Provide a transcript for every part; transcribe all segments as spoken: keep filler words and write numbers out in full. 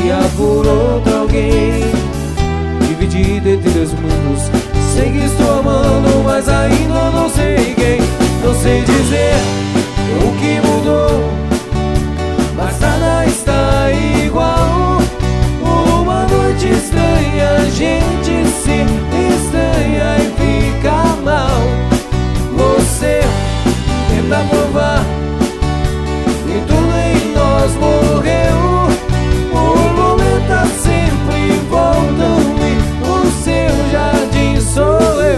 sentia por outro alguém, dividido entre dois mundos. Sei que estou amando, mas ainda não sei quem. Não sei dizer o que mudou, mas nada está igual. Uma noite estranha, a gente se estranha e fica mal. Você tenta provar e tudo em nós morreu. Borboletas sempre voltam e o seu jardim sou eu.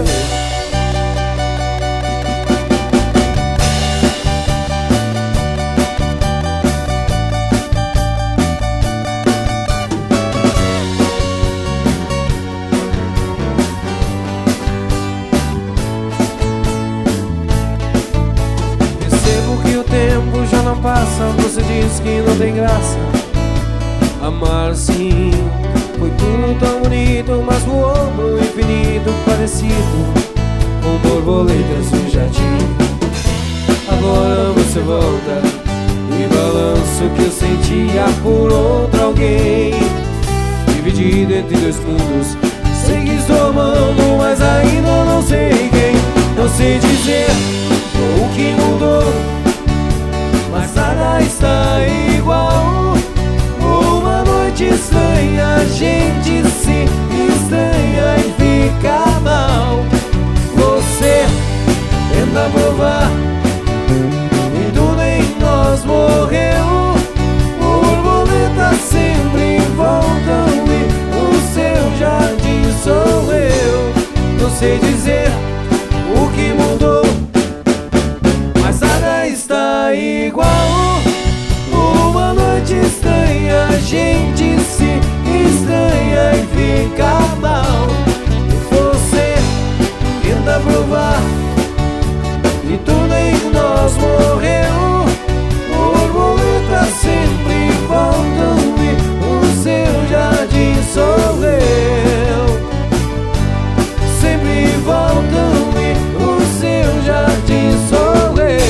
Percebo que o tempo já não passa. Você diz que não tem graça amar assim. Foi tudo tão bonito, mas voou pro infinito, parecido com borboletas no jardim. Agora você volta e balança o que eu sentia por outro alguém, dividido entre dois mundos. Sei que estou amando, mas ainda não sei quem. Não sei dizer o que mudou, mas nada está igual. Uma noite estranha, a gente se estranha e fica mal. Você tenta provar e tudo em nós morreu. Borboletas sempre voltam e o seu jardim sou eu. Não sei dizer o que mudou, mas nada está igual. Uma noite estranha, a gente se estranha e fica mal. Você tenta provar e tudo em nós morreu. Borboletas sempre voltam e o seu jardim sou eu. Sempre voltam e o seu jardim sou eu.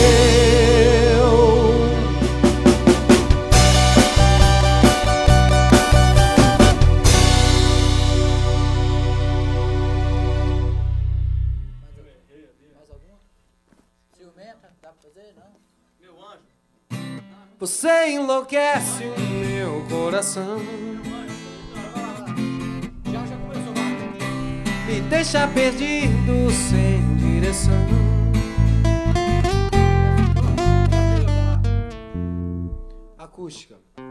Você enlouquece o meu coração, me deixa perdido sem direção. Acústica.